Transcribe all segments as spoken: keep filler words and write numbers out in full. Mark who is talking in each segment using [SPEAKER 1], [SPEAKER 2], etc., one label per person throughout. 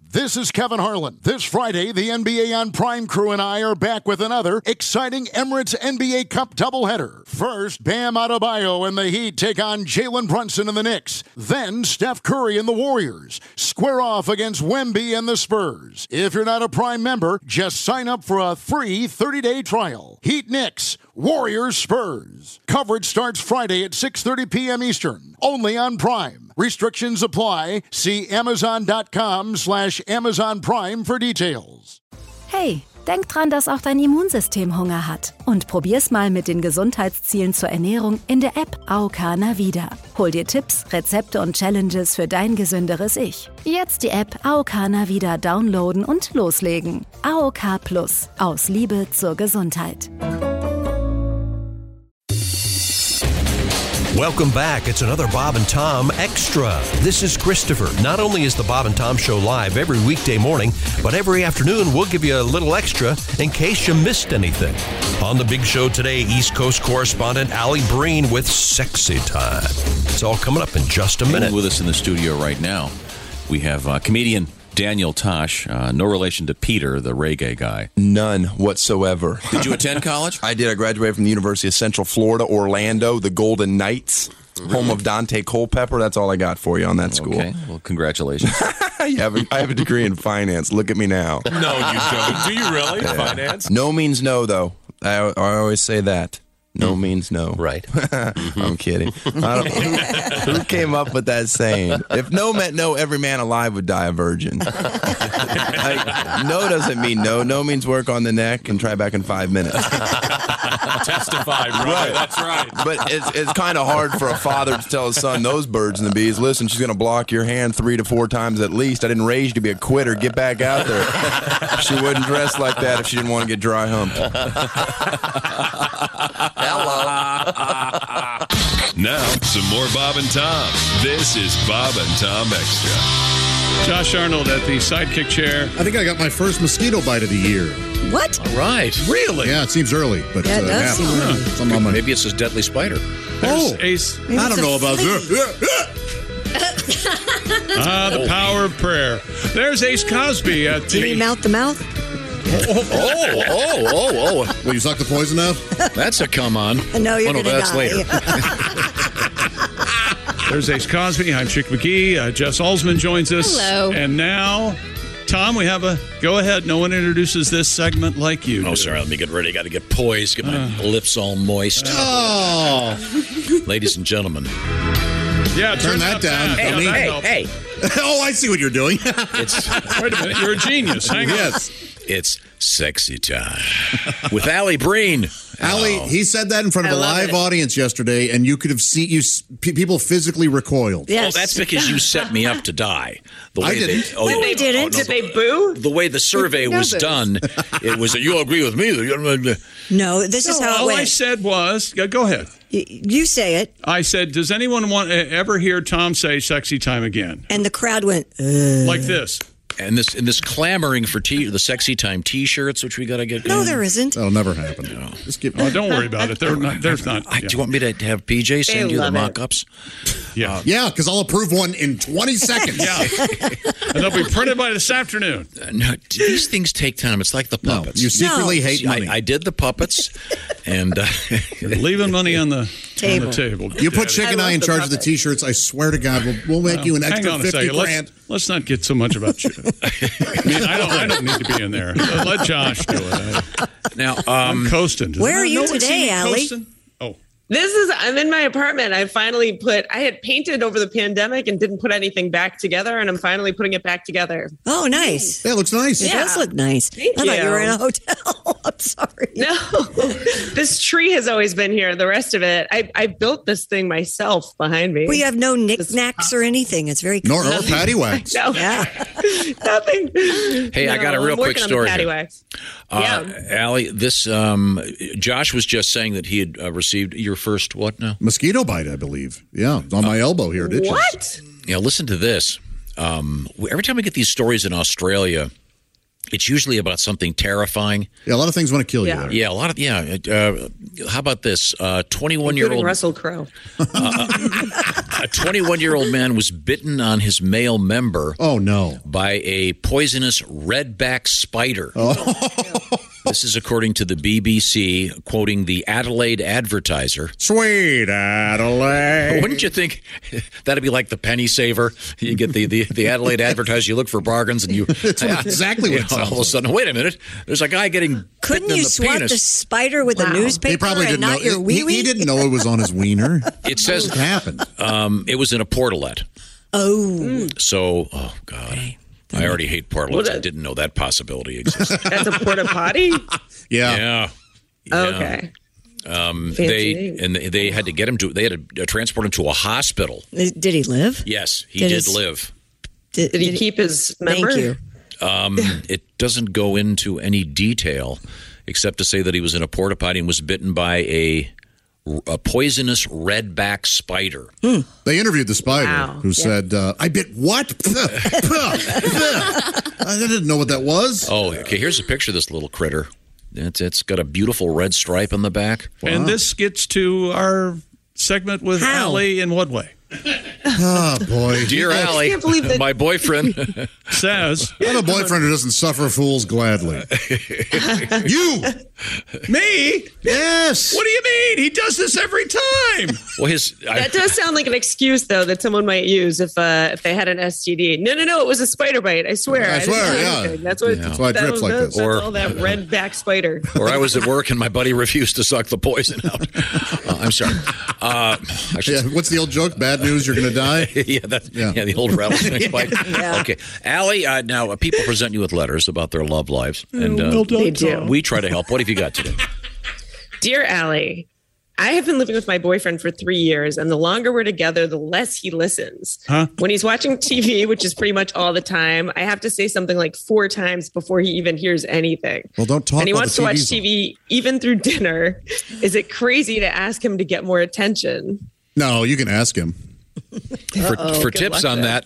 [SPEAKER 1] This is Kevin Harlan. This Friday, the N B A on Prime crew and I are back with another exciting Emirates N B A Cup doubleheader. First, Bam Adebayo and the Heat take on Jalen Brunson and the Knicks. Then, Steph Curry and the Warriors square off against Wemby and the Spurs. If you're not a Prime member, just sign up for a free thirty-day trial. Heat Knicks, Warriors Spurs. Coverage starts Friday at six thirty p.m. Eastern, only on Prime. Restrictions apply. See Amazon.com slash Amazon Prime für Details.
[SPEAKER 2] Hey, denk dran, dass auch dein Immunsystem Hunger hat. Und probier's mal mit den Gesundheitszielen zur Ernährung in der App A O K Navida. Hol dir Tipps, Rezepte und Challenges für dein gesünderes Ich. Jetzt die App A O K Navida downloaden und loslegen. A O K Plus. Aus Liebe zur Gesundheit.
[SPEAKER 3] Welcome back. It's another Bob and Tom Extra. This is Christopher. Not only is the Bob and Tom Show live every weekday morning, but every afternoon we'll give you a little extra in case you missed anything. On the big show today, East Coast correspondent Allie Breen with Sexy Time. It's all coming up in just a minute.
[SPEAKER 4] With us in the studio right now, we have uh, comedian Daniel Tosh, uh, no relation to Peter, the reggae guy.
[SPEAKER 5] None whatsoever.
[SPEAKER 4] Did you attend college?
[SPEAKER 5] I did. I graduated from the University of Central Florida, Orlando, the Golden Knights, mm-hmm. home of Dante Culpepper. That's all I got for you on that school.
[SPEAKER 4] Okay, well, congratulations.
[SPEAKER 5] I, have a, I have a degree in finance. Look at me now.
[SPEAKER 4] No, you don't. Do you really? Yeah. Finance?
[SPEAKER 5] No means no, though. I, I always say that. No means no.
[SPEAKER 3] Right.
[SPEAKER 5] Mm-hmm. I'm kidding. I don't, who, who came up with that saying? If no meant no, every man alive would die a virgin. Like, no doesn't mean no. No means work on the neck and try back in five minutes.
[SPEAKER 4] Testify, brother. Right. That's right.
[SPEAKER 5] But it's it's kind of hard for a father to tell his son those birds and the bees, listen, she's going to block your hand three to four times at least. I didn't raise you to be a quitter. Get back out there. She wouldn't dress like that if she didn't want to get dry humped.
[SPEAKER 3] Hello.
[SPEAKER 6] Now, some more Bob and Tom. This is Bob and Tom Extra.
[SPEAKER 7] Josh Arnold at the sidekick chair.
[SPEAKER 8] I think I got my first mosquito bite of the year.
[SPEAKER 9] What?
[SPEAKER 7] All right. Really?
[SPEAKER 8] Yeah, it seems early, but
[SPEAKER 9] yeah, it
[SPEAKER 8] uh,
[SPEAKER 9] does seem early.
[SPEAKER 8] Some on my...
[SPEAKER 10] Maybe it's a deadly spider.
[SPEAKER 7] There's
[SPEAKER 8] oh,
[SPEAKER 7] Ace.
[SPEAKER 8] Maybe I don't know about that.
[SPEAKER 7] Ah, the power of prayer. There's Ace Cosby at the...
[SPEAKER 9] Did he mouth to mouth?
[SPEAKER 10] Oh, oh, oh, oh, oh.
[SPEAKER 8] Will you suck the poison out?
[SPEAKER 10] That's a come on.
[SPEAKER 9] No, you're
[SPEAKER 10] oh, no,
[SPEAKER 9] going to
[SPEAKER 10] that's
[SPEAKER 9] die.
[SPEAKER 10] later.
[SPEAKER 7] There's Ace Cosby. I'm Chick McGee. Uh, Jess Alsman joins us.
[SPEAKER 11] Hello.
[SPEAKER 7] And now, Tom, we have a... Go ahead. No one introduces this segment like you
[SPEAKER 10] Oh,
[SPEAKER 7] do.
[SPEAKER 10] sorry. Let me get ready. Got to get poised. Get my uh. lips all moist.
[SPEAKER 8] Oh.
[SPEAKER 10] Ladies and gentlemen.
[SPEAKER 7] Yeah,
[SPEAKER 8] turn, turn that down.
[SPEAKER 10] Hey,
[SPEAKER 8] I mean,
[SPEAKER 10] hey, hey.
[SPEAKER 8] Oh, I see what you're doing.
[SPEAKER 10] It's
[SPEAKER 7] Wait a minute. You're a genius. Hang
[SPEAKER 8] yes.
[SPEAKER 7] on.
[SPEAKER 10] It's Sexy Time with Allie Breen.
[SPEAKER 8] Allie,
[SPEAKER 10] oh.
[SPEAKER 8] he said that in front of
[SPEAKER 11] I
[SPEAKER 8] a live
[SPEAKER 11] it.
[SPEAKER 8] audience yesterday, and you could have seen you. People physically recoiled.
[SPEAKER 9] Yes.
[SPEAKER 10] Well, that's because you set me up to die. The way
[SPEAKER 8] I didn't.
[SPEAKER 10] They, oh,
[SPEAKER 9] No, we didn't.
[SPEAKER 10] Oh, no,
[SPEAKER 11] Did they boo?
[SPEAKER 10] The way the survey was done, it was, you agree with me.
[SPEAKER 9] No, this is
[SPEAKER 7] No,
[SPEAKER 9] how it
[SPEAKER 7] all
[SPEAKER 9] went.
[SPEAKER 7] I said was... Go go ahead.
[SPEAKER 9] You, you say it,
[SPEAKER 7] I said, does anyone want ever hear Tom say Sexy Time again?
[SPEAKER 9] and the crowd went, uh.
[SPEAKER 7] Like this.
[SPEAKER 10] And this and this clamoring for t- the Sexy Time T-shirts, which we got to get.
[SPEAKER 9] No, there isn't.
[SPEAKER 8] That'll never happen. No. Just give.
[SPEAKER 7] Oh, don't worry about it. They're not, there's not.
[SPEAKER 10] I,
[SPEAKER 7] Yeah.
[SPEAKER 10] Do you want me to have P J send
[SPEAKER 11] They
[SPEAKER 10] you the
[SPEAKER 11] love it.
[SPEAKER 10] mock-ups?
[SPEAKER 7] Yeah.
[SPEAKER 8] Yeah, because I'll approve one in twenty seconds.
[SPEAKER 7] Yeah. And they'll be printed by this afternoon.
[SPEAKER 10] Uh, no, these things take time. It's like the
[SPEAKER 8] No,
[SPEAKER 10] puppets.
[SPEAKER 8] you secretly
[SPEAKER 9] No.
[SPEAKER 8] hate money.
[SPEAKER 10] I, I did the puppets, and uh,
[SPEAKER 7] You're leaving money on the
[SPEAKER 9] Table.
[SPEAKER 7] On the table.
[SPEAKER 8] you put
[SPEAKER 7] Daddy.
[SPEAKER 8] Chick and I,
[SPEAKER 11] I
[SPEAKER 8] in
[SPEAKER 11] love the
[SPEAKER 8] charge of the
[SPEAKER 11] puppet.
[SPEAKER 8] T-shirts. I swear to God, we'll, we'll make you an
[SPEAKER 7] Hang
[SPEAKER 8] extra
[SPEAKER 7] on a
[SPEAKER 8] fifty
[SPEAKER 7] second.
[SPEAKER 8] grand.
[SPEAKER 7] Let's, let's not get so much about you. I mean, I don't. I don't need to be in there. Let Josh do it. I,
[SPEAKER 10] now
[SPEAKER 7] I'm
[SPEAKER 10] um,
[SPEAKER 7] coasting. Does
[SPEAKER 9] Where are you
[SPEAKER 7] no one see
[SPEAKER 9] today,
[SPEAKER 7] me
[SPEAKER 9] Allie?
[SPEAKER 7] coasting? Oh,
[SPEAKER 11] This is, I'm in my apartment. I finally put, I had painted over the pandemic and didn't put anything back together, and I'm finally putting it back together.
[SPEAKER 9] Oh, nice.
[SPEAKER 8] Yeah, it looks nice.
[SPEAKER 9] It
[SPEAKER 11] Yeah.
[SPEAKER 9] does look nice.
[SPEAKER 11] Thank
[SPEAKER 9] I thought you
[SPEAKER 11] you.
[SPEAKER 9] were in a hotel. I'm sorry.
[SPEAKER 11] No, this tree has always been here. The rest of it, I, I built this thing myself behind me.
[SPEAKER 9] Well, you have no knick-knacks or anything. It's very
[SPEAKER 8] Nor
[SPEAKER 9] clean.
[SPEAKER 8] or patty wax.
[SPEAKER 11] No,
[SPEAKER 9] Yeah.
[SPEAKER 11] nothing.
[SPEAKER 10] Hey, I got a
[SPEAKER 11] No,
[SPEAKER 10] real
[SPEAKER 11] I'm
[SPEAKER 10] quick
[SPEAKER 11] working on the
[SPEAKER 10] story
[SPEAKER 11] patty
[SPEAKER 10] here.
[SPEAKER 11] wax.
[SPEAKER 10] uh,
[SPEAKER 11] Yeah.
[SPEAKER 10] Allie, this um, Josh was just saying that he had uh, received your first what now?
[SPEAKER 8] Mosquito bite, I believe. Yeah, it's on my elbow here. Did
[SPEAKER 11] What?
[SPEAKER 10] Yeah, listen to this. Um, every time we get these stories in Australia, it's usually about something terrifying.
[SPEAKER 8] Yeah, a lot of things want to kill
[SPEAKER 11] Yeah.
[SPEAKER 8] you there.
[SPEAKER 10] Yeah, a lot of yeah. Uh, how about this? Uh, twenty-one year
[SPEAKER 11] Including
[SPEAKER 10] old
[SPEAKER 11] Russell Crowe.
[SPEAKER 10] A twenty-one-year-old man was bitten on his male member.
[SPEAKER 8] Oh, no.
[SPEAKER 10] By a poisonous redback spider. Oh. This is according to the B B C, quoting the Adelaide Advertiser.
[SPEAKER 8] Sweet Adelaide.
[SPEAKER 10] Wouldn't you think that'd be like the penny saver? You get the, the, the Adelaide Advertiser, you look for bargains, and you...
[SPEAKER 8] That's
[SPEAKER 10] yeah,
[SPEAKER 8] exactly what
[SPEAKER 10] you know, all of a sudden, wait a minute, there's a guy getting
[SPEAKER 9] Couldn't
[SPEAKER 10] bitten
[SPEAKER 9] you
[SPEAKER 10] in the
[SPEAKER 9] swat
[SPEAKER 10] penis.
[SPEAKER 9] the spider with wow. a newspaper
[SPEAKER 8] he probably
[SPEAKER 9] and
[SPEAKER 8] didn't
[SPEAKER 9] not
[SPEAKER 8] know.
[SPEAKER 9] your wee
[SPEAKER 8] he,
[SPEAKER 9] wee?
[SPEAKER 8] he didn't know it was on his wiener.
[SPEAKER 10] It says
[SPEAKER 8] what happened.
[SPEAKER 10] Um, it was in a portalet.
[SPEAKER 9] Oh.
[SPEAKER 10] So, oh, God. Okay. I already hate portalets. I didn't know that possibility existed.
[SPEAKER 11] That's a porta potty?
[SPEAKER 10] Yeah. Yeah. yeah.
[SPEAKER 11] Okay.
[SPEAKER 10] Um, they and they had to get him to. They had to transport him to a hospital.
[SPEAKER 9] Did he live?
[SPEAKER 10] Yes, he
[SPEAKER 9] did,
[SPEAKER 10] did
[SPEAKER 9] his,
[SPEAKER 10] live.
[SPEAKER 11] Did, did he keep his member?
[SPEAKER 9] Thank you.
[SPEAKER 10] Um, it doesn't go into any detail except to say that he was in a porta potty and was bitten by a a poisonous redback spider.
[SPEAKER 8] Hmm. They interviewed the spider
[SPEAKER 11] wow.
[SPEAKER 8] who yeah. said, uh, I bit what? I didn't know what that was.
[SPEAKER 10] Oh, okay. Here's a picture of this little critter. It's It's got a beautiful red stripe on the back.
[SPEAKER 7] Wow. And this gets to our segment with
[SPEAKER 9] How?
[SPEAKER 7] Allie in what way?
[SPEAKER 8] Oh, boy.
[SPEAKER 10] Dear Allie, I can't believe that. My boyfriend
[SPEAKER 7] says.
[SPEAKER 8] I have a boyfriend who doesn't suffer fools gladly. You!
[SPEAKER 7] Me?
[SPEAKER 8] Yes!
[SPEAKER 7] What do you mean? He does this every time.
[SPEAKER 10] Well, his I,
[SPEAKER 11] That does sound like an excuse, though, that someone might use if uh, if they had an S T D. No, no, no, it was a spider bite. I swear.
[SPEAKER 8] I,
[SPEAKER 11] I
[SPEAKER 8] swear, yeah.
[SPEAKER 11] Anything. That's what.
[SPEAKER 8] Yeah. That's why it drips like this.
[SPEAKER 11] That's
[SPEAKER 10] Or,
[SPEAKER 11] all that redback spider.
[SPEAKER 10] Or I was at work and my buddy refused to suck the poison out. Uh, I'm sorry. Uh, I should,
[SPEAKER 8] yeah, what's the old joke? Bad news, you're going to die?
[SPEAKER 10] yeah, that's, yeah. yeah, the old rattlesnake bite. Yeah. Okay. Allie, uh, now uh, people present you with letters about their love lives. And uh,
[SPEAKER 11] they do.
[SPEAKER 10] We try to help. What have you got today?
[SPEAKER 11] Dear Allie, I have been living with my boyfriend for three years, and the longer we're together, the less he listens.
[SPEAKER 7] Huh?
[SPEAKER 11] When he's watching T V, which is pretty much all the time, I have to say something like four times before he even hears anything.
[SPEAKER 8] Well, don't talk
[SPEAKER 11] And he
[SPEAKER 8] while
[SPEAKER 11] wants
[SPEAKER 8] the
[SPEAKER 11] to watch
[SPEAKER 8] T V's
[SPEAKER 11] T V even through dinner. Is it crazy to ask him to get more attention?
[SPEAKER 8] No, you can ask him.
[SPEAKER 10] For, for tips on that,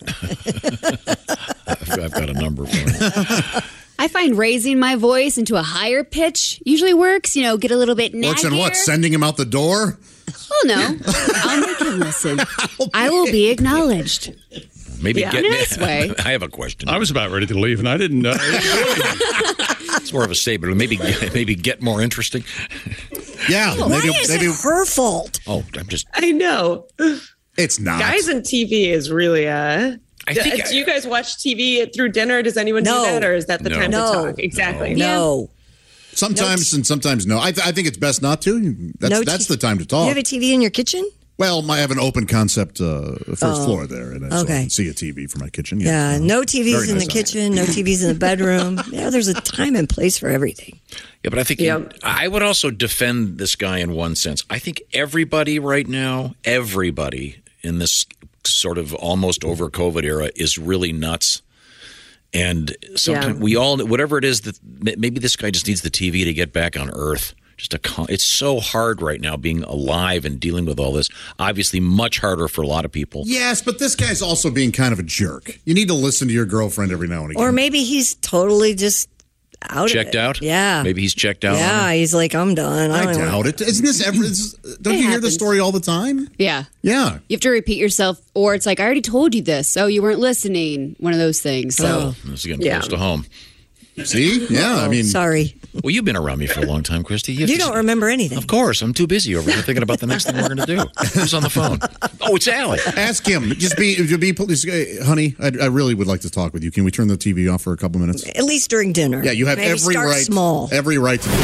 [SPEAKER 10] I've, I've got a number for him.
[SPEAKER 12] I find raising my voice into a higher pitch usually works. You know, get a little bit naggier.
[SPEAKER 8] Works in what? Sending him out the door?
[SPEAKER 12] Oh, no. I'll make him listen. I will be acknowledged.
[SPEAKER 10] Maybe
[SPEAKER 11] Yeah.
[SPEAKER 10] get
[SPEAKER 12] In a nice way.
[SPEAKER 10] I have a question.
[SPEAKER 7] I was about ready to leave, and I didn't know.
[SPEAKER 10] It's more of a statement. Maybe, maybe get more interesting.
[SPEAKER 8] Yeah.
[SPEAKER 9] Why
[SPEAKER 8] maybe,
[SPEAKER 9] is
[SPEAKER 8] maybe
[SPEAKER 9] it her fault?
[SPEAKER 10] Oh, I'm just.
[SPEAKER 11] I know.
[SPEAKER 8] It's not.
[SPEAKER 11] Guys and T V is really uh
[SPEAKER 10] I
[SPEAKER 11] do,
[SPEAKER 10] think
[SPEAKER 11] do you guys watch T V through dinner? Does anyone
[SPEAKER 9] No.
[SPEAKER 11] do that, or is that the
[SPEAKER 10] No.
[SPEAKER 11] time
[SPEAKER 9] No.
[SPEAKER 11] to talk? Exactly.
[SPEAKER 9] No.
[SPEAKER 8] Sometimes and sometimes no. I, th- I think it's best not to. That's
[SPEAKER 9] No
[SPEAKER 8] that's
[SPEAKER 9] t-
[SPEAKER 8] the time to
[SPEAKER 9] You
[SPEAKER 8] talk.
[SPEAKER 9] have a T V in your kitchen?
[SPEAKER 8] Well, I have an open concept uh, first
[SPEAKER 9] Oh.
[SPEAKER 8] floor there, and I, so I
[SPEAKER 9] Okay.
[SPEAKER 8] can see a T V from my kitchen.
[SPEAKER 9] Yeah.
[SPEAKER 8] Uh,
[SPEAKER 9] No T Vs
[SPEAKER 8] very
[SPEAKER 9] in the
[SPEAKER 8] nice.
[SPEAKER 9] kitchen. No T Vs in the bedroom. Yeah, there's a time and place for everything.
[SPEAKER 10] Yeah, but I think
[SPEAKER 11] Yeah.
[SPEAKER 10] I would also defend this guy in one sense. I think everybody right now, everybody in this sort of almost over COVID era is really nuts. And sometimes
[SPEAKER 11] Yeah.
[SPEAKER 10] we all, whatever it is, that maybe this guy just needs the T V to get back on Earth. Just a, it's so hard right now being alive and dealing with all this. Obviously, much harder for a lot of people.
[SPEAKER 8] Yes, but this guy's also being kind of a jerk. You need to listen to your girlfriend every now and again.
[SPEAKER 9] Or maybe he's totally just out
[SPEAKER 10] Checked
[SPEAKER 9] of it.
[SPEAKER 10] out?
[SPEAKER 9] Yeah.
[SPEAKER 10] Maybe he's checked out.
[SPEAKER 9] Yeah,
[SPEAKER 10] on it.
[SPEAKER 9] he's like, I'm done.
[SPEAKER 8] I
[SPEAKER 9] don't
[SPEAKER 8] doubt it. Isn't this ever? Is, don't
[SPEAKER 12] It
[SPEAKER 8] you hear the
[SPEAKER 12] happens.
[SPEAKER 8] story all the time?
[SPEAKER 12] Yeah.
[SPEAKER 8] Yeah.
[SPEAKER 12] You have to repeat yourself, or it's like, I already told you this. Oh, you weren't listening. One of those things. So,
[SPEAKER 10] This is getting
[SPEAKER 11] Yeah.
[SPEAKER 10] close to home.
[SPEAKER 8] See? Yeah. I mean,
[SPEAKER 9] Sorry.
[SPEAKER 10] Well, you've been around me for a long time, Christy. have
[SPEAKER 9] You
[SPEAKER 10] to-
[SPEAKER 9] don't remember anything.
[SPEAKER 10] Of course, I'm too busy over here thinking about the next thing we're going to do. Who's on the phone? Oh, it's Allie.
[SPEAKER 8] ask him. Just be, just be, please, uh, honey. I, I really would like to talk with you. Can we turn the T V off for a couple minutes?
[SPEAKER 9] At least during dinner.
[SPEAKER 8] Yeah, you have
[SPEAKER 9] Maybe
[SPEAKER 8] every
[SPEAKER 9] start
[SPEAKER 8] right.
[SPEAKER 9] small.
[SPEAKER 8] Every right to.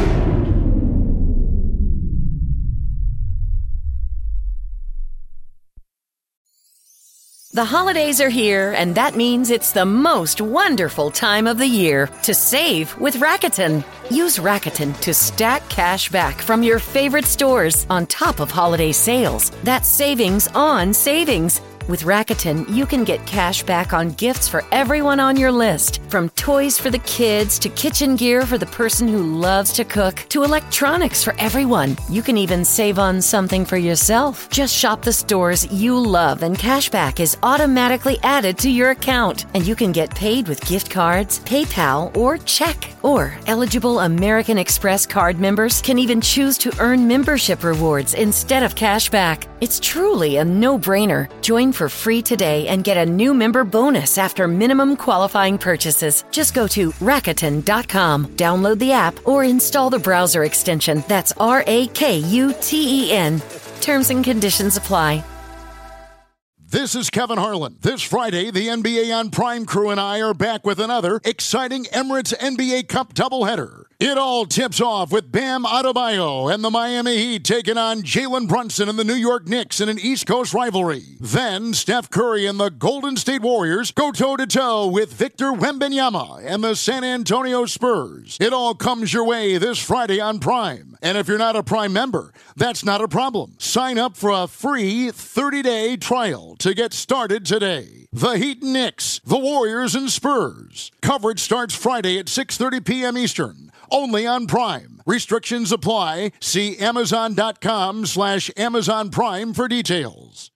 [SPEAKER 13] The holidays are here, and that means it's the most wonderful time of the year to save with Rakuten. Use Rakuten to stack cash back from your favorite stores on top of holiday sales. That's savings on savings. With Rakuten, you can get cash back on gifts for everyone on your list, from toys for the kids to kitchen gear for the person who loves to cook to electronics for everyone. You can even save on something for yourself. Just shop the stores you love, and cash back is automatically added to your account, and you can get paid with gift cards, PayPal, or check. Or eligible American Express card members can even choose to earn membership rewards instead of cash back. It's truly a no-brainer. Join for free today and get a new member bonus after minimum qualifying purchases. Just go to Rakuten dot com, download the app, or install the browser extension. That's R A K U T E N. Terms and conditions apply.
[SPEAKER 1] This is Kevin Harlan. This Friday, the N B A on Prime crew and I are back with another exciting Emirates N B A Cup doubleheader. It all tips off with Bam Adebayo and the Miami Heat taking on Jalen Brunson and the New York Knicks in an East Coast rivalry. Then Steph Curry and the Golden State Warriors go toe-to-toe with Victor Wembanyama and the San Antonio Spurs. It all comes your way this Friday on Prime. And if you're not a Prime member, that's not a problem. Sign up for a free thirty-day trial to get started today. The Heat and Knicks, the Warriors and Spurs. Coverage starts Friday at six thirty p.m. Eastern. Only on Prime. Restrictions apply. See Amazon.com slash Amazon Prime for details.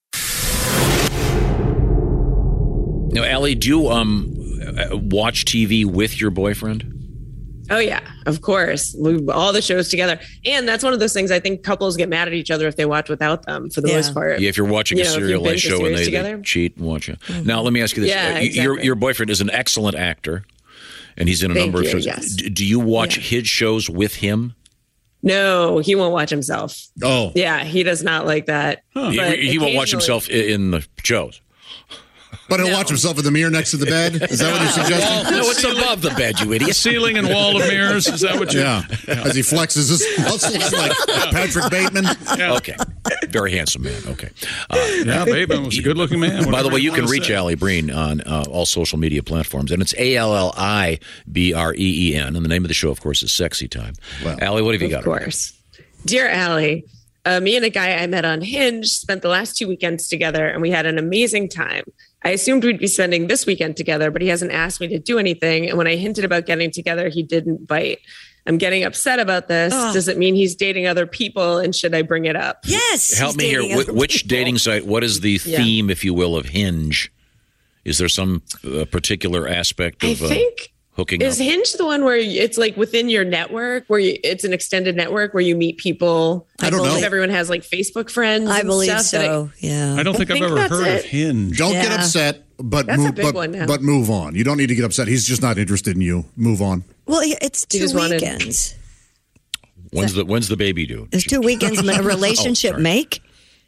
[SPEAKER 10] Now, Allie, do you um, watch T V with your boyfriend?
[SPEAKER 11] Oh, yeah, of course. We, all the shows together. And that's one of those things I think couples get mad at each other if they watch without them for the
[SPEAKER 10] yeah.
[SPEAKER 11] most part.
[SPEAKER 10] Yeah, if you're watching
[SPEAKER 11] you
[SPEAKER 10] a
[SPEAKER 11] know,
[SPEAKER 10] serialized show and they, they cheat and watch it.
[SPEAKER 11] Mm-hmm.
[SPEAKER 10] Now, let me ask you this.
[SPEAKER 11] Yeah,
[SPEAKER 10] uh,
[SPEAKER 11] exactly.
[SPEAKER 10] your, your boyfriend is an excellent actor, and he's in a
[SPEAKER 11] Thank
[SPEAKER 10] number
[SPEAKER 11] you,
[SPEAKER 10] of shows.
[SPEAKER 11] yes.
[SPEAKER 10] D- do you watch
[SPEAKER 11] Yeah.
[SPEAKER 10] his shows with him?
[SPEAKER 11] No, he won't watch himself.
[SPEAKER 10] Oh.
[SPEAKER 11] Yeah, he does not like that.
[SPEAKER 10] Huh.
[SPEAKER 11] But
[SPEAKER 10] He, he won't watch
[SPEAKER 11] occasionally-
[SPEAKER 10] himself i- in the shows.
[SPEAKER 8] But he'll watch himself in the mirror next to the bed? Is that what you're suggesting?
[SPEAKER 10] No, it's above the bed, you idiot.
[SPEAKER 7] The ceiling and wall of mirrors. Is that what you?
[SPEAKER 8] Yeah. As he flexes his muscles like Patrick Bateman.
[SPEAKER 10] Okay. Very handsome man. Okay. Uh,
[SPEAKER 7] Yeah, Bateman was a good-looking man.
[SPEAKER 10] By the
[SPEAKER 7] whatever
[SPEAKER 10] way, you
[SPEAKER 7] you
[SPEAKER 10] can
[SPEAKER 7] wanna
[SPEAKER 10] reach
[SPEAKER 7] say.
[SPEAKER 10] Allie Breen on uh, all social media platforms, and it's A L L I B R E E N. And the name of the show, of course, is Sexy Time. Allie, what have you got?
[SPEAKER 11] Of course. Dear Allie, uh, me and a guy I met on Hinge spent the last two weekends together, and we had an amazing time. I assumed we'd be spending this weekend together, but he hasn't asked me to do anything. And when I hinted about getting together, he didn't bite. I'm getting upset about this.
[SPEAKER 9] Oh.
[SPEAKER 11] Does it mean he's dating other people? And should I bring it up?
[SPEAKER 9] Yes.
[SPEAKER 10] Help me here. Wh- which dating site? What is the
[SPEAKER 11] Yeah.
[SPEAKER 10] theme, if you will, of Hinge? Is there some uh, particular aspect
[SPEAKER 11] I
[SPEAKER 10] of uh,
[SPEAKER 11] think
[SPEAKER 10] hooking
[SPEAKER 11] Is
[SPEAKER 10] up?
[SPEAKER 11] Hinge the one where it's like within your network, where you, it's an extended network where you meet people?
[SPEAKER 8] I don't
[SPEAKER 11] believe
[SPEAKER 8] know.
[SPEAKER 11] Everyone has like Facebook friends.
[SPEAKER 9] I
[SPEAKER 11] and
[SPEAKER 9] believe
[SPEAKER 11] stuff that
[SPEAKER 9] so. yeah.
[SPEAKER 7] I don't think,
[SPEAKER 11] I
[SPEAKER 7] I've
[SPEAKER 11] think
[SPEAKER 7] ever
[SPEAKER 11] that's
[SPEAKER 7] heard
[SPEAKER 11] it.
[SPEAKER 7] of Hinge.
[SPEAKER 8] Don't get
[SPEAKER 9] Yeah.
[SPEAKER 8] upset, but
[SPEAKER 11] That's a
[SPEAKER 8] move,
[SPEAKER 11] big
[SPEAKER 8] but,
[SPEAKER 11] one now.
[SPEAKER 8] but move on. You don't need to get upset. He's just not interested in you. Move on.
[SPEAKER 9] Well, it's two
[SPEAKER 11] just wanted-
[SPEAKER 9] weekends.
[SPEAKER 10] When's the When's the baby due?
[SPEAKER 9] There's two weekends a relationship
[SPEAKER 10] Oh, sorry.
[SPEAKER 9] make.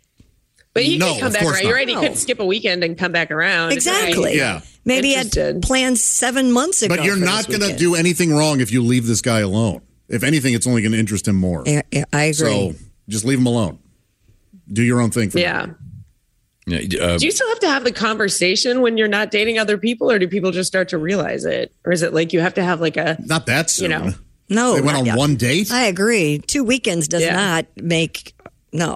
[SPEAKER 11] But he
[SPEAKER 8] No,
[SPEAKER 11] could come
[SPEAKER 8] of
[SPEAKER 11] back
[SPEAKER 8] course
[SPEAKER 11] around. You're
[SPEAKER 8] not.
[SPEAKER 11] right. He
[SPEAKER 9] No.
[SPEAKER 11] could skip a weekend and come back around.
[SPEAKER 9] Exactly.
[SPEAKER 8] Yeah.
[SPEAKER 9] Maybe he
[SPEAKER 11] Interested.
[SPEAKER 9] had planned seven months ago.
[SPEAKER 8] But you're
[SPEAKER 9] for
[SPEAKER 8] not
[SPEAKER 9] this
[SPEAKER 8] going to
[SPEAKER 9] weekend.
[SPEAKER 8] do anything wrong if you leave this guy alone. If anything, it's only going to interest him more.
[SPEAKER 9] Yeah, yeah, I agree.
[SPEAKER 8] So just leave him alone. Do your own thing for
[SPEAKER 11] Yeah.
[SPEAKER 8] now.
[SPEAKER 10] Yeah, uh,
[SPEAKER 11] Do you still have to have the conversation when you're not dating other people, or do people just start to realize it? Or is it like you have to have like a,
[SPEAKER 8] Not that soon.
[SPEAKER 11] you know?
[SPEAKER 9] no,
[SPEAKER 8] They went
[SPEAKER 9] not
[SPEAKER 8] on
[SPEAKER 9] yet.
[SPEAKER 8] one date?
[SPEAKER 9] I agree. Two weekends does
[SPEAKER 11] Yeah.
[SPEAKER 9] not make no.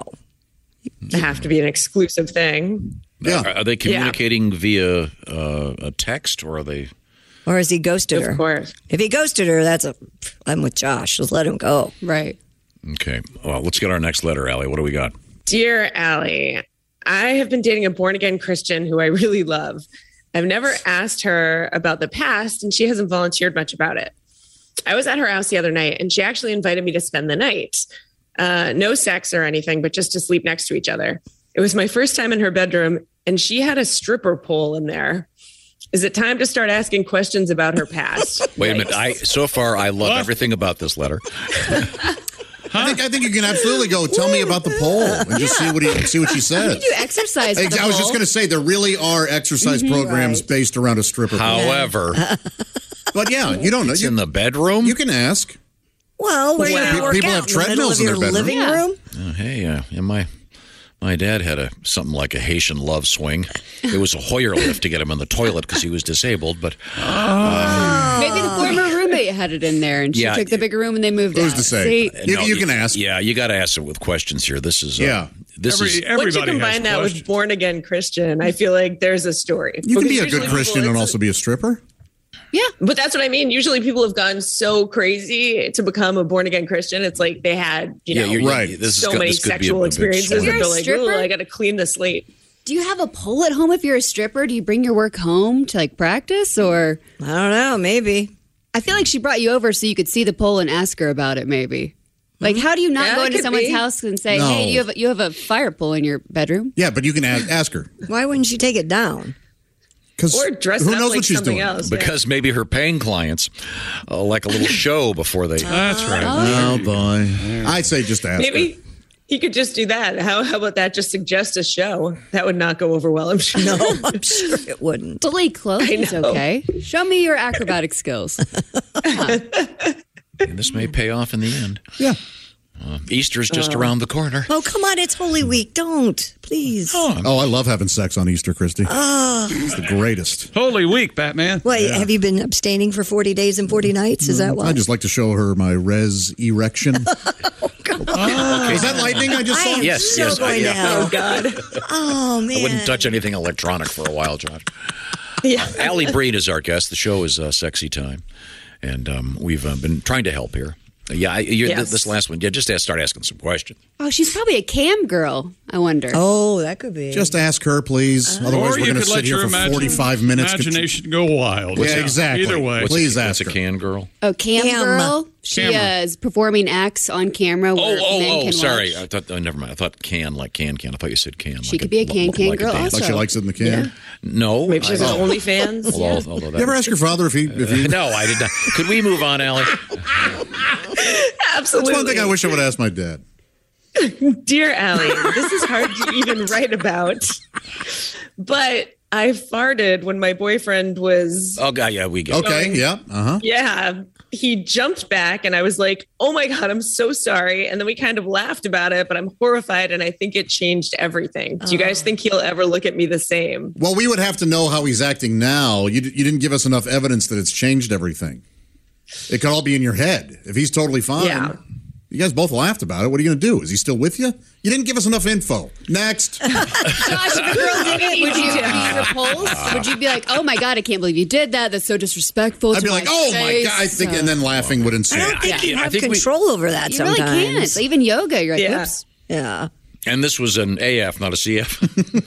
[SPEAKER 11] have to be an exclusive thing?
[SPEAKER 8] Yeah.
[SPEAKER 10] Are, are they communicating via uh, a text, or are they?
[SPEAKER 9] Or has he ghosted her?
[SPEAKER 11] Of course.
[SPEAKER 9] If he ghosted her, that's a. I'm with Josh. Just let him go.
[SPEAKER 12] Right.
[SPEAKER 10] Okay. Well, let's get our next letter, Allie. What do we got?
[SPEAKER 11] Dear Allie, I have been dating a born again Christian who I really love. I've never asked her about the past, and she hasn't volunteered much about it. I was at her house the other night, and she actually invited me to spend the night. Uh, no sex or anything, but just to sleep next to each other. It was my first time in her bedroom, and she had a stripper pole in there. Is it time to start asking questions about her past?
[SPEAKER 10] Wait a minute. I so far I love everything about this letter.
[SPEAKER 8] I think I think you can absolutely go. Tell me about the poll and just see what he see what she says.
[SPEAKER 12] You do exercise.
[SPEAKER 8] Hey,
[SPEAKER 12] with the
[SPEAKER 8] I was just
[SPEAKER 12] pole.
[SPEAKER 8] going to say there really are exercise
[SPEAKER 12] Mhm.
[SPEAKER 8] programs
[SPEAKER 12] Right.
[SPEAKER 8] based around a stripper. pole.
[SPEAKER 10] However,
[SPEAKER 8] but yeah, you don't know.
[SPEAKER 10] it's
[SPEAKER 8] You,
[SPEAKER 10] in the bedroom.
[SPEAKER 8] you can ask.
[SPEAKER 9] Well, where
[SPEAKER 8] Well,
[SPEAKER 9] you
[SPEAKER 8] pe-
[SPEAKER 9] work
[SPEAKER 8] people
[SPEAKER 9] out
[SPEAKER 8] have
[SPEAKER 9] in the middle
[SPEAKER 8] treadmills
[SPEAKER 9] of
[SPEAKER 8] in
[SPEAKER 9] your
[SPEAKER 8] their bedroom.
[SPEAKER 9] living
[SPEAKER 12] Yeah.
[SPEAKER 9] room.
[SPEAKER 10] Uh, hey, uh, yeah, my my dad had a something like a Haitian love swing. It was a Hoyer lift to get him in the toilet because he was disabled. But
[SPEAKER 12] Maybe the former roommate had it in there, and she
[SPEAKER 10] Yeah.
[SPEAKER 12] took the bigger room, and they moved
[SPEAKER 8] Who's
[SPEAKER 12] out.
[SPEAKER 8] to say?
[SPEAKER 12] See?
[SPEAKER 8] You,
[SPEAKER 10] no,
[SPEAKER 8] you can ask.
[SPEAKER 10] Yeah, you got to ask it with questions here. This is uh,
[SPEAKER 8] Yeah.
[SPEAKER 10] This
[SPEAKER 7] Every,
[SPEAKER 10] is
[SPEAKER 11] Once you
[SPEAKER 7] everybody
[SPEAKER 11] combine
[SPEAKER 7] has
[SPEAKER 11] that
[SPEAKER 7] questions.
[SPEAKER 11] with born again Christian, I feel like there's a story.
[SPEAKER 8] You can
[SPEAKER 11] Because
[SPEAKER 8] be a
[SPEAKER 11] usually
[SPEAKER 8] good
[SPEAKER 11] people-
[SPEAKER 8] Christian and
[SPEAKER 11] it's-
[SPEAKER 8] also be a stripper.
[SPEAKER 11] Yeah, but that's what I mean. Usually people have gone so crazy to become a born again Christian. It's like they had, you
[SPEAKER 10] Yeah,
[SPEAKER 11] know,
[SPEAKER 10] you're
[SPEAKER 8] right.
[SPEAKER 10] This is
[SPEAKER 11] so
[SPEAKER 10] co-
[SPEAKER 11] many
[SPEAKER 10] this could be a-
[SPEAKER 11] sexual
[SPEAKER 10] a big
[SPEAKER 11] experiences
[SPEAKER 10] story.
[SPEAKER 11] that
[SPEAKER 12] You're a
[SPEAKER 11] they're like,
[SPEAKER 12] stripper?
[SPEAKER 11] "Ooh, I got to clean the slate."
[SPEAKER 12] Do you have a pole at home if you're a stripper? Do you bring your work home to like practice, or
[SPEAKER 9] I don't know. Maybe.
[SPEAKER 12] I feel like she brought you over so you could see the pole and ask her about it. Maybe. Like, how do you not
[SPEAKER 11] Yeah,
[SPEAKER 12] go
[SPEAKER 11] it
[SPEAKER 12] into
[SPEAKER 11] could
[SPEAKER 12] someone's
[SPEAKER 11] be.
[SPEAKER 12] house and say,
[SPEAKER 8] No.
[SPEAKER 12] "Hey, you have a, you have a fire pole in your bedroom"?
[SPEAKER 8] Yeah, but you can ask, ask her.
[SPEAKER 9] Why wouldn't you take it down?
[SPEAKER 8] Because
[SPEAKER 11] Or dress
[SPEAKER 8] who
[SPEAKER 11] it up
[SPEAKER 8] knows
[SPEAKER 11] like
[SPEAKER 8] what she's
[SPEAKER 11] something
[SPEAKER 8] doing?
[SPEAKER 11] else. yeah.
[SPEAKER 10] Because maybe her paying clients uh, like a little show before they.
[SPEAKER 7] That's right.
[SPEAKER 8] Oh, boy. I'd say just ask her.
[SPEAKER 11] Maybe he could just do that. How, how about that? Just suggest a show. That would not go over well, I'm sure.
[SPEAKER 9] No, I'm sure it wouldn't.
[SPEAKER 12] Delete clothes
[SPEAKER 11] I
[SPEAKER 12] is
[SPEAKER 11] know.
[SPEAKER 12] okay. Show me your acrobatic skills.
[SPEAKER 10] And this may pay off in the end.
[SPEAKER 8] Yeah.
[SPEAKER 10] Uh, Easter's just
[SPEAKER 11] Uh.
[SPEAKER 10] around the corner.
[SPEAKER 9] Oh, come on. It's Holy Week. Don't. Please.
[SPEAKER 10] Oh,
[SPEAKER 8] Oh, I love having sex on Easter, Christy.
[SPEAKER 9] Oh.
[SPEAKER 8] It's the greatest.
[SPEAKER 7] Holy week, Batman.
[SPEAKER 9] Wait, have you been abstaining for forty days and forty nights? Is that why?
[SPEAKER 8] I just like to show her my res erection.
[SPEAKER 10] okay.
[SPEAKER 8] Is that lightning I just
[SPEAKER 9] I
[SPEAKER 8] saw?
[SPEAKER 9] am
[SPEAKER 10] Yes,
[SPEAKER 9] so
[SPEAKER 10] yes, I-
[SPEAKER 9] going
[SPEAKER 10] yeah.
[SPEAKER 9] to hell.
[SPEAKER 11] Oh, God.
[SPEAKER 9] Oh, man.
[SPEAKER 10] I wouldn't touch anything electronic for a while, Josh.
[SPEAKER 11] Yeah.
[SPEAKER 10] Allie Breen is our guest. The show is uh, Sexy Time, and um, we've uh, been trying to help here. Yeah, I, you,
[SPEAKER 11] Yes.
[SPEAKER 10] this last one. Yeah, just ask, start asking some questions.
[SPEAKER 12] Oh, she's probably a cam girl, I wonder.
[SPEAKER 9] Oh, that could be.
[SPEAKER 8] Just ask her, please. Otherwise,
[SPEAKER 7] Or
[SPEAKER 8] we're
[SPEAKER 7] you
[SPEAKER 8] going to
[SPEAKER 7] could let
[SPEAKER 8] sit here
[SPEAKER 7] your
[SPEAKER 8] for
[SPEAKER 7] imagine-
[SPEAKER 8] forty-five minutes.
[SPEAKER 7] Imagination go wild.
[SPEAKER 8] Yeah, exactly.
[SPEAKER 7] Either way.
[SPEAKER 10] What's
[SPEAKER 8] Please
[SPEAKER 10] a,
[SPEAKER 8] ask
[SPEAKER 10] what's a
[SPEAKER 8] her.
[SPEAKER 10] can girl?
[SPEAKER 12] Oh, cam,
[SPEAKER 9] Cam.
[SPEAKER 12] girl. She uh,
[SPEAKER 7] Camera.
[SPEAKER 12] is performing acts on camera
[SPEAKER 10] Oh,
[SPEAKER 12] where
[SPEAKER 10] oh,
[SPEAKER 12] men
[SPEAKER 10] oh,
[SPEAKER 12] can
[SPEAKER 10] sorry.
[SPEAKER 12] watch.
[SPEAKER 10] I thought. Oh, never mind. I thought can like can can. I thought you said can.
[SPEAKER 12] She
[SPEAKER 10] like
[SPEAKER 12] could be a can can
[SPEAKER 10] like
[SPEAKER 12] girl
[SPEAKER 10] dance.
[SPEAKER 12] also.
[SPEAKER 8] Like she likes it in the can.
[SPEAKER 10] No,
[SPEAKER 11] Maybe she's
[SPEAKER 10] I-
[SPEAKER 11] on OnlyFans.
[SPEAKER 10] Although, although that,
[SPEAKER 8] You ever ask your father if he? If he
[SPEAKER 10] no, I did not. Could we move on, Allie?
[SPEAKER 11] Absolutely.
[SPEAKER 8] That's one thing I wish I would ask my dad.
[SPEAKER 11] Dear Allie, this is hard to even write about. But I farted when my boyfriend was,
[SPEAKER 10] Oh God, yeah, we get. it.
[SPEAKER 8] Okay, yeah, uh huh.
[SPEAKER 11] yeah, he jumped back and I was like, oh my God, I'm so sorry. And then we kind of laughed about it, but I'm horrified and I think it changed everything. Do you guys think he'll ever look at me the same?
[SPEAKER 8] Well, we would have to know how he's acting now. You, you didn't give us enough evidence that it's changed everything. It could all be in your head. If he's totally fine,
[SPEAKER 11] Yeah.
[SPEAKER 8] you guys both laughed about it. What are you going to do? Is he still with you? You didn't give us enough info. Next.
[SPEAKER 12] Josh, if a girl did it, would you be repulsed? Would you be like, oh my God, I can't believe you did that. That's so disrespectful
[SPEAKER 8] I'd
[SPEAKER 12] to
[SPEAKER 8] be like,
[SPEAKER 12] my
[SPEAKER 8] oh my
[SPEAKER 12] face."
[SPEAKER 8] God. I think, and then laughing would ensue.
[SPEAKER 9] I don't think
[SPEAKER 10] Yeah,
[SPEAKER 9] you
[SPEAKER 10] I
[SPEAKER 9] have
[SPEAKER 10] think we-
[SPEAKER 9] control over that
[SPEAKER 12] You
[SPEAKER 9] sometimes.
[SPEAKER 12] really can't. Even yoga, you're like,
[SPEAKER 11] Yeah.
[SPEAKER 12] oops.
[SPEAKER 9] Yeah.
[SPEAKER 10] And this was an A F, not a C F.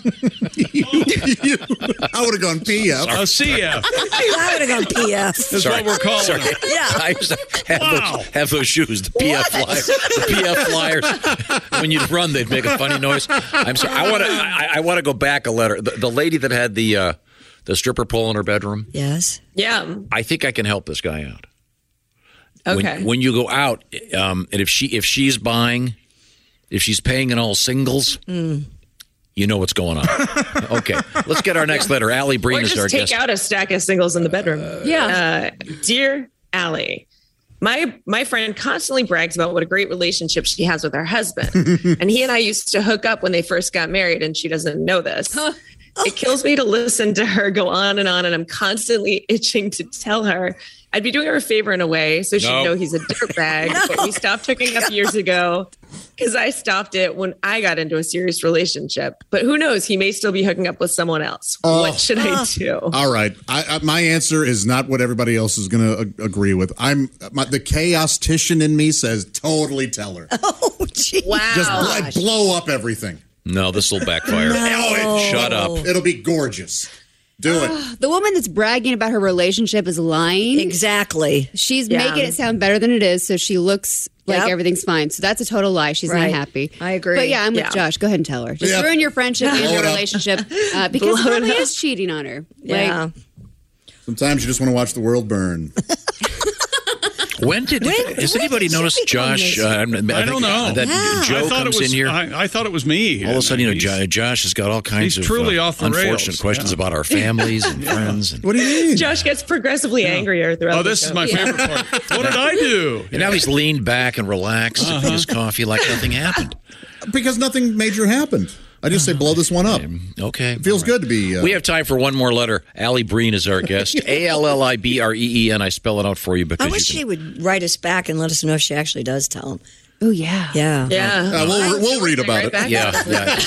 [SPEAKER 8] I would have gone P F.
[SPEAKER 7] A C F.
[SPEAKER 9] I would have gone P F.
[SPEAKER 7] That's what we're calling
[SPEAKER 10] Sorry.
[SPEAKER 7] it.
[SPEAKER 9] Yeah.
[SPEAKER 10] I used to have,
[SPEAKER 7] Wow.
[SPEAKER 10] those, have those shoes, the P F flyers. The P F flyers. When you'd run, they'd make a funny noise. I'm sorry. I want to. I, I want to go back a letter. The, the lady that had the uh, the stripper pole in her bedroom.
[SPEAKER 9] Yes.
[SPEAKER 11] Yeah.
[SPEAKER 10] I think I can help this guy out.
[SPEAKER 11] Okay.
[SPEAKER 10] When, when you go out, um, and if she if she's buying, if she's paying in all singles,
[SPEAKER 9] Mm.
[SPEAKER 10] you know what's going on. Okay, let's get our next letter. Allie Breen
[SPEAKER 11] Or
[SPEAKER 10] is our
[SPEAKER 11] just take
[SPEAKER 10] guest.
[SPEAKER 11] out a stack of singles in the bedroom.
[SPEAKER 12] Yeah.
[SPEAKER 11] Uh, dear Allie, my my friend constantly brags about what a great relationship she has with her husband. And he and I used to hook up when they first got married, and she doesn't know this. It kills me to listen to her go on and on, and I'm constantly itching to tell her. I'd be doing her a favor in a way, so she'd
[SPEAKER 10] No.
[SPEAKER 11] know he's a dirtbag. But we stopped hooking up years ago because I stopped it when I got into a serious relationship. But who knows? He may still be hooking up with someone else.
[SPEAKER 8] Oh.
[SPEAKER 11] What should I do?
[SPEAKER 8] All right. I, I, my answer is not what everybody else is going to agree with. I'm my, the chaostician in me says totally tell her.
[SPEAKER 9] Oh, geez.
[SPEAKER 11] Wow.
[SPEAKER 8] Just like, blow up everything.
[SPEAKER 10] No, this will backfire.
[SPEAKER 9] No.
[SPEAKER 10] Shut up.
[SPEAKER 8] It'll be gorgeous. Do it.
[SPEAKER 12] The woman that's bragging about her relationship is lying.
[SPEAKER 9] Exactly.
[SPEAKER 12] She's
[SPEAKER 11] Yeah.
[SPEAKER 12] making it sound better than it is, so she looks like
[SPEAKER 9] Yep.
[SPEAKER 12] everything's fine. So that's a total lie. She's
[SPEAKER 9] Right.
[SPEAKER 12] not happy.
[SPEAKER 9] I agree.
[SPEAKER 12] But yeah, I'm with
[SPEAKER 11] Yeah.
[SPEAKER 12] Josh. Go ahead and tell her. Just
[SPEAKER 8] Yep.
[SPEAKER 12] ruin your friendship and
[SPEAKER 8] Blow
[SPEAKER 12] your
[SPEAKER 8] it up.
[SPEAKER 12] relationship uh, because he
[SPEAKER 11] Blow it
[SPEAKER 12] probably
[SPEAKER 11] up.
[SPEAKER 12] is cheating on her.
[SPEAKER 9] Yeah.
[SPEAKER 12] Like,
[SPEAKER 8] Sometimes you just want to watch the world burn.
[SPEAKER 10] When did
[SPEAKER 9] When-
[SPEAKER 10] has
[SPEAKER 9] when
[SPEAKER 10] anybody
[SPEAKER 9] did you
[SPEAKER 10] noticed
[SPEAKER 9] become
[SPEAKER 10] Josh?
[SPEAKER 9] this?
[SPEAKER 10] Uh,
[SPEAKER 7] I don't know.
[SPEAKER 10] That
[SPEAKER 9] Yeah.
[SPEAKER 10] Joe
[SPEAKER 7] I thought
[SPEAKER 10] comes
[SPEAKER 7] it was,
[SPEAKER 10] in here.
[SPEAKER 7] I, I thought it was me.
[SPEAKER 10] All of a sudden, you know,
[SPEAKER 7] He's-
[SPEAKER 10] Jo- Josh has got all kinds
[SPEAKER 7] he's
[SPEAKER 10] of
[SPEAKER 7] truly
[SPEAKER 10] uh,
[SPEAKER 7] off the
[SPEAKER 10] unfortunate
[SPEAKER 7] rails,
[SPEAKER 10] questions
[SPEAKER 7] yeah.
[SPEAKER 10] about our families and friends. And,
[SPEAKER 8] What do you mean?
[SPEAKER 11] Josh gets progressively angrier throughout
[SPEAKER 7] Oh,
[SPEAKER 11] the
[SPEAKER 7] this
[SPEAKER 11] show.
[SPEAKER 7] is my favorite part. What did I do?
[SPEAKER 10] and now he's leaned back and relaxed,
[SPEAKER 7] Uh-huh.
[SPEAKER 10] sipping his coffee like nothing happened.
[SPEAKER 8] Because nothing major happened. I just say blow this one up.
[SPEAKER 10] Okay.
[SPEAKER 8] It feels
[SPEAKER 10] all right.
[SPEAKER 8] good to be. Uh,
[SPEAKER 10] We have time for one more letter. Allie Breen is our guest. A L L I B R E E N. I spell it out for you because
[SPEAKER 9] I wish
[SPEAKER 10] you
[SPEAKER 9] she
[SPEAKER 10] can.
[SPEAKER 9] would write us back and let us know if she actually does tell him.
[SPEAKER 12] oh yeah.
[SPEAKER 9] Yeah.
[SPEAKER 11] Yeah.
[SPEAKER 8] Uh, we'll, we'll read about
[SPEAKER 11] Right
[SPEAKER 8] it.
[SPEAKER 11] back.
[SPEAKER 10] Yeah,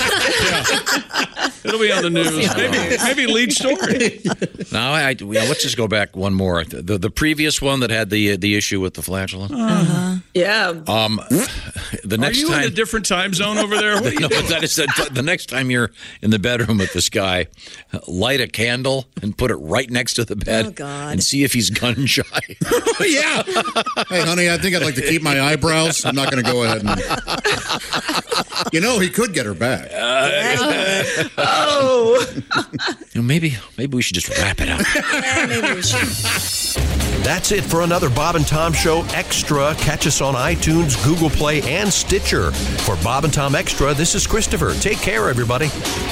[SPEAKER 10] yeah.
[SPEAKER 7] It'll be on the news. Maybe, maybe lead story.
[SPEAKER 10] Now, I, I, yeah, let's just go back one more. The, the, the previous one that had the the issue with the flatulence.
[SPEAKER 11] Uh-huh. Yeah.
[SPEAKER 10] Um, the
[SPEAKER 7] Are
[SPEAKER 10] next
[SPEAKER 7] you
[SPEAKER 10] time.
[SPEAKER 7] in a different time zone over there? What are you
[SPEAKER 10] No,
[SPEAKER 7] doing?
[SPEAKER 10] but that is the, the next time you're in the bedroom with this guy, light a candle and put it right next to the bed
[SPEAKER 9] Oh, God.
[SPEAKER 10] and see if he's gun shy.
[SPEAKER 8] Yeah. Hey, honey, I think I'd like to keep my eyebrows. I'm not going to to go ahead and. You know, he could get her back.
[SPEAKER 10] Uh,
[SPEAKER 11] oh.
[SPEAKER 10] You know, maybe, maybe we should just wrap it up.
[SPEAKER 9] Yeah, maybe we should.
[SPEAKER 3] That's it for another Bob and Tom Show Extra. Catch us on iTunes, Google Play, and Stitcher. For Bob and Tom Extra, this is Christopher. Take care, everybody.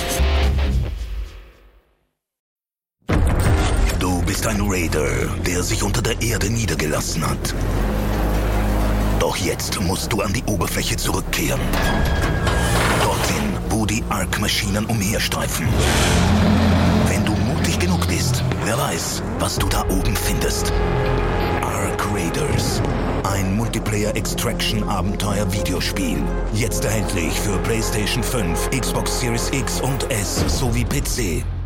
[SPEAKER 14] Du bist ein Raider, der sich unter der Erde niedergelassen hat. Doch jetzt musst du an die Oberfläche zurückkehren. Dorthin, wo die Ark-Maschinen umherstreifen. Wenn du mutig genug bist, wer weiß, was du da oben findest. Ark Raiders. Ein Multiplayer-Extraction-Abenteuer-Videospiel. Jetzt erhältlich für PlayStation fünf, Xbox Series X und S sowie P C.